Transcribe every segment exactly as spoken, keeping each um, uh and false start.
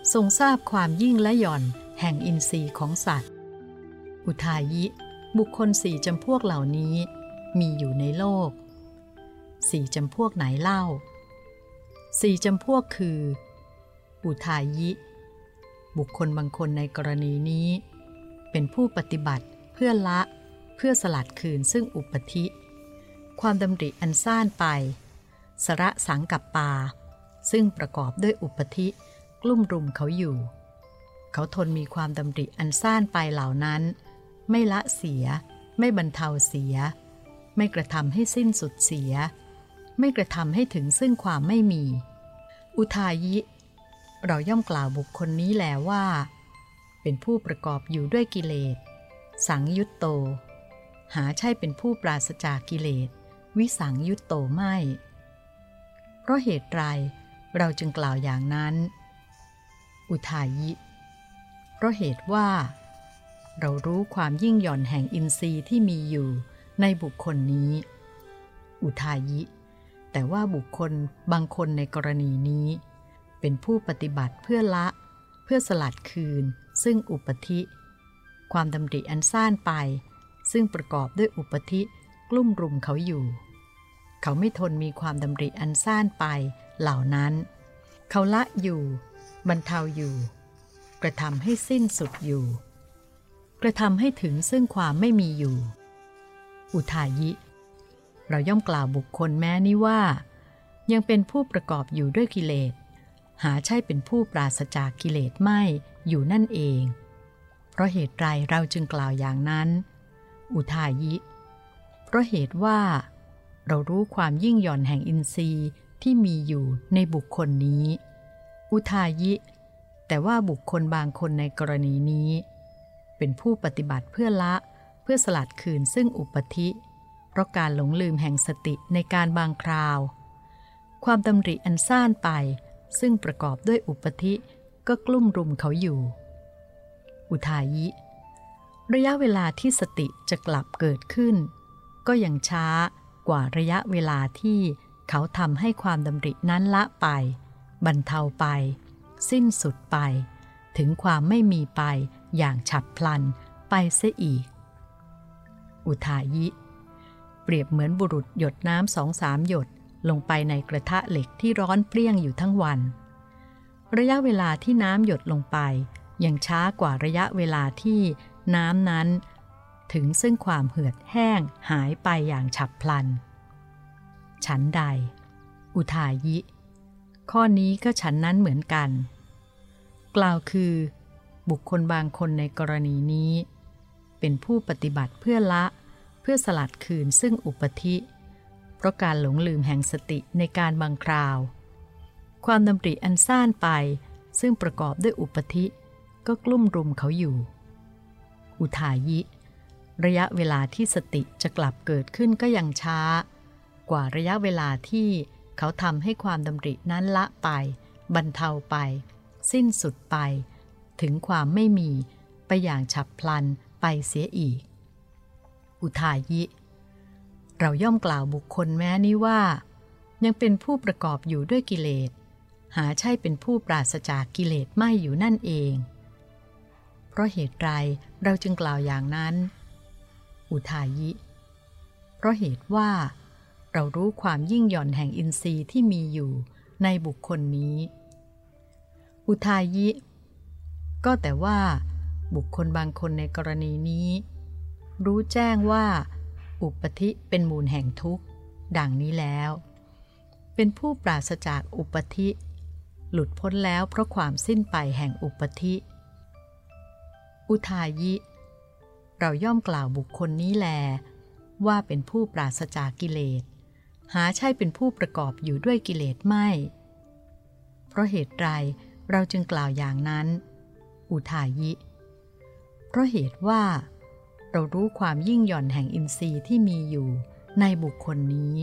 ทรงทราบความยิ่งและหย่อนแห่งอินทรีย์ของสัตว์อุทายิบุคคลสี่จำพวกเหล่านี้มีอยู่ในโลกสี่จำพวกไหนเล่าสี่จำพวกคืออุทายิบุคคลบางคนในกรณีนี้เป็นผู้ปฏิบัติเพื่อละเพื่อสลัดคืนซึ่งอุปธิความดำริอันซ่านไปสระสังกัปปาซึ่งประกอบด้วยอุปธิกลุ่มรุมเขาอยู่เขาทนมีความดำริอันซ่านไปเหล่านั้นไม่ละเสียไม่บรรเทาเสียไม่กระทำให้สิ้นสุดเสียไม่กระทำให้ถึงซึ่งความไม่มีอุทายิเราย่อมกล่าวบุคคลนี้แล้วว่าเป็นผู้ประกอบอยู่ด้วยกิเลสสังยุตโตหาใช่เป็นผู้ปราศจากกิเลสวิสังยุตโตไม่เพราะเหตุไรเราจึงกล่าวอย่างนั้นอุทายิเพราะเหตุว่าเรารู้ความยิ่งหย่อนแห่งอินทรีย์ที่มีอยู่ในบุคคลนี้อุทายิแต่ว่าบุคคลบางคนในกรณีนี้เป็นผู้ปฏิบัติเพื่อละเพื่อสลัดคืนซึ่งอุปธิความดำริอันซ่านไปซึ่งประกอบด้วยอุปธิกลุ่มรุมเขาอยู่เขาไม่ทนมีความดำริอันซ่านไปเหล่านั้นเขาละอยู่บรรเทาอยู่กระทำให้สิ้นสุดอยู่กระทำให้ถึงซึ่งความไม่มีอยู่อุทายิเราย่อมกล่าวบุคคลแม้นี้ว่ายังเป็นผู้ประกอบอยู่ด้วยกิเลสหาใช่เป็นผู้ปราศจากกิเลสไม่อยู่นั่นเองเพราะเหตุไรเราจึงกล่าวอย่างนั้นอุทายิเพราะเหตุว่าเรารู้ความยิ่งหย่อนแห่งอินทรีย์ที่มีอยู่ในบุคคลนี้อุทายิแต่ว่าบุคคลบางคนในกรณีนี้เป็นผู้ปฏิบัติเพื่อละเพื่อสลัดคืนซึ่งอุปธิเพราะการหลงลืมแห่งสติในการบางคราวความดำริอันซ่านไปซึ่งประกอบด้วยอุปธิก็กลุ่มรุมเขาอยู่อุทายิระยะเวลาที่สติจะกลับเกิดขึ้นก็ยังช้ากว่าระยะเวลาที่เขาทำให้ความดำรินั้นละไปบรรเทาไปสิ้นสุดไปถึงความไม่มีไปอย่างฉับพลันไปเสียอีกอุทายิเปรียบเหมือนบุรุษหยดน้ำสองสามหยดลงไปในกระทะเหล็กที่ร้อนเปรี้ยงอยู่ทั้งวันระยะเวลาที่น้ำหยดลงไปยังช้ากว่าระยะเวลาที่น้ำนั้นถึงซึ่งความเหือดแห้งหายไปอย่างฉับพลันฉันใดอุทายิข้อนี้ก็ฉันนั้นเหมือนกันกล่าวคือบุคคลบางคนในกรณีนี้เป็นผู้ปฏิบัติเพื่อละเพื่อสลัดคืนซึ่งอุปธิเพราะการหลงลืมแห่งสติในการบางคราวความดำริอันซ่านไปซึ่งประกอบด้วยอุปธิก็กลุ่มรุมเขาอยู่อุทายิระยะเวลาที่สติจะกลับเกิดขึ้นก็ยังช้ากว่าระยะเวลาที่เขาทำให้ความดำรินั้นละไปบรรเทาไปสิ้นสุดไปถึงความไม่มีไปอย่างฉับพลันไปเสียอีกอุทายิเราย่อมกล่าวบุคคลแม้นี้ว่ายังเป็นผู้ประกอบอยู่ด้วยกิเลสหาใช่เป็นผู้ปราศจากกิเลสไม่อยู่นั่นเองเพราะเหตุไรเราจึงกล่าวอย่างนั้นอุทายิเพราะเหตุว่าเรารู้ความยิ่งหย่อนแห่งอินทรีย์ที่มีอยู่ในบุคคลนี้อุทายิก็แต่ว่าบุคคลบางคนในกรณีนี้รู้แจ้งว่าอุปธิเป็นมูลแห่งทุกข์ดังนี้แล้วเป็นผู้ปราศจากอุปธิหลุดพ้นแล้วเพราะความสิ้นไปแห่งอุปธิอุทายิเราย่อมกล่าวบุคคลนี้แลว่าเป็นผู้ปราศจากกิเลสหาใช่เป็นผู้ประกอบอยู่ด้วยกิเลสไม่เพราะเหตุไรเราจึงกล่าวอย่างนั้นอุทายิเพราะเหตุว่าเรารู้ความยิ่งหย่อนแห่งอินทรีย์ที่มีอยู่ในบุคคลนี้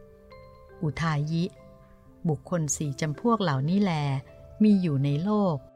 อุทายิบุคคลสี่จำพวกเหล่านี้แลมีอยู่ในโลก